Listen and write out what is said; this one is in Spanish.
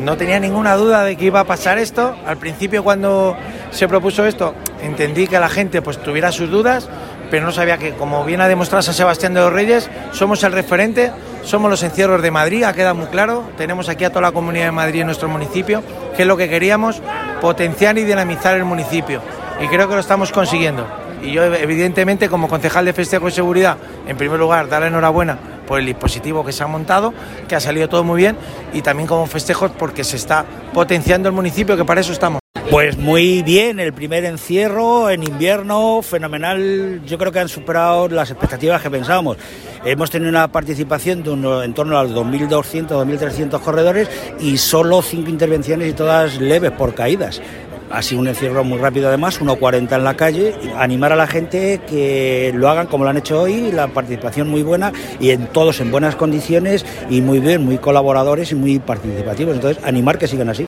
no tenía ninguna duda de que iba a pasar esto. Al principio, cuando se propuso esto, entendí que la gente pues tuviera sus dudas, pero no sabía que, como bien ha demostrado San Sebastián de los Reyes, somos el referente, somos los encierros de Madrid, ha quedado muy claro. Tenemos aquí a toda la Comunidad de Madrid en nuestro municipio, que es lo que queríamos, potenciar y dinamizar el municipio, y creo que lo estamos consiguiendo. Y yo, evidentemente, como concejal de Festejo y Seguridad, en primer lugar, darle enhorabuena por el dispositivo que se ha montado, que ha salido todo muy bien, y también como festejos porque se está potenciando el municipio, que para eso estamos. Pues muy bien, el primer encierro en invierno, fenomenal. Yo creo que han superado las expectativas que pensábamos. Hemos tenido una participación de en torno a los 2.200, 2.300 corredores y solo 5 intervenciones y todas leves por caídas. Ha sido un encierro muy rápido además, 1:40 en la calle. Animar a la gente que lo hagan como lo han hecho hoy, la participación muy buena y todos en buenas condiciones y muy bien, muy colaboradores y muy participativos. Entonces, animar que sigan así.